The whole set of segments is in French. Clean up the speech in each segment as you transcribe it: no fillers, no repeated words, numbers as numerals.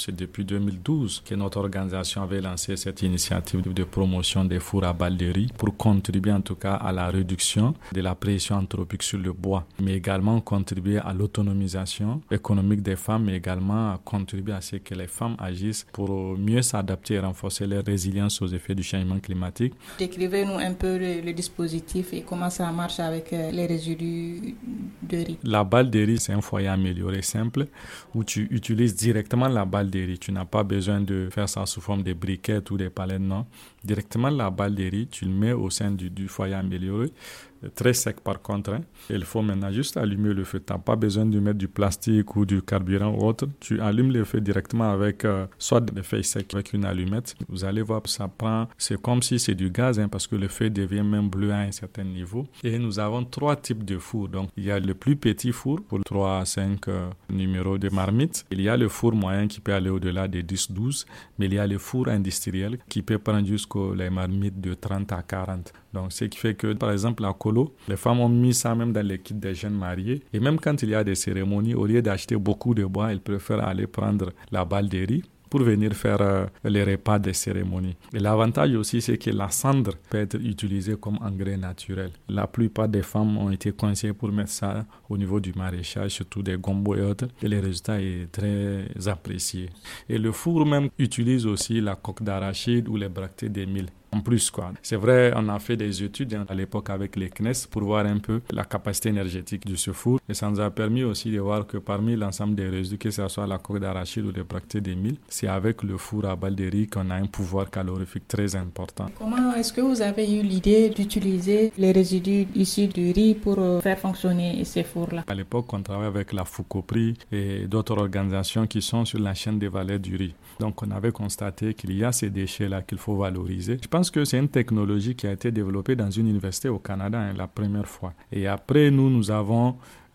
c'est depuis 2012 que notre organisation avait lancé cette initiative de promotion des fours à balles de riz pour contribuer en tout cas à la réduction de la pression anthropique sur le bois, mais également contribuer à l'autonomisation économique des femmes, mais également contribuer à ce que les femmes agissent pour mieux s'adapter et renforcer leur résilience aux effets du changement climatique. Décrivez-nous un peu le dispositif et comment ça marche avec les résidus de riz. La balle de riz, c'est un foyer amélioré simple où tu utilises directement la balle de riz. Tu n'as pas besoin de faire ça sous forme de briquettes ou des palettes, non. Directement la balle de riz, tu le mets au sein du foyer amélioré. Très sec par contre. Il faut maintenant juste allumer le feu. Tu n'as pas besoin de mettre du plastique ou du carburant ou autre. Tu allumes le feu directement avec soit des feuilles secs avec une allumette. Vous allez voir, ça prend, c'est comme si c'est du gaz parce que le feu devient même bleu à un certain niveau. Et nous avons 3 types de fours. Donc, il y a le plus petit four pour 3 à 5 numéros de marmite. Il y a le four moyen qui peut aller au-delà des 10-12. Mais il y a le four industriel qui peut prendre jusqu'aux les marmites de 30 à 40. Donc, ce qui fait que, par exemple, la colo, les femmes ont mis ça même dans les kits des jeunes mariés. Et même quand il y a des cérémonies, au lieu d'acheter beaucoup de bois, elles préfèrent aller prendre la balle de riz pour venir faire les repas des cérémonies. Et l'avantage aussi, c'est que la cendre peut être utilisée comme engrais naturel. La plupart des femmes ont été conseillées pour mettre ça au niveau du maraîchage, surtout des gombos et autres. Et le résultat est très apprécié. Et le four même utilise aussi la coque d'arachide ou les bractées des milles. En plus, quoi. C'est vrai, on a fait des études à l'époque avec les CNES pour voir un peu la capacité énergétique de ce four. Et ça nous a permis aussi de voir que parmi l'ensemble des résidus, que ce soit la coque d'arachide ou les bractées des milles, c'est avec le four à balles de riz qu'on a un pouvoir calorifique très important. Comment est-ce que vous avez eu l'idée d'utiliser les résidus issus du riz pour faire fonctionner ces fours-là? À l'époque, on travaillait avec la Foucault-Prix et d'autres organisations qui sont sur la chaîne des valeurs du riz. Donc, on avait constaté qu'il y a ces déchets-là qu'il faut valoriser. Je pense que c'est une technologie qui a été développée dans une université au Canada la première fois. Et après, nous avons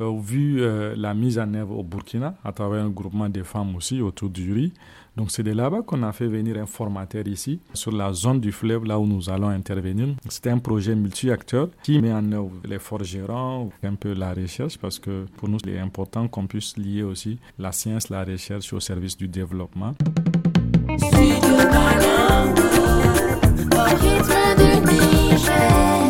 vu la mise en œuvre au Burkina à travers un groupement de femmes aussi autour du riz. Donc, c'est de là-bas qu'on a fait venir un formateur ici, sur la zone du fleuve, là où nous allons intervenir. C'était un projet multi-acteurs qui met en œuvre les forgerons, un peu la recherche, parce que pour nous, il est important qu'on puisse lier aussi la science, la recherche au service du développement. Au rythme du Niger.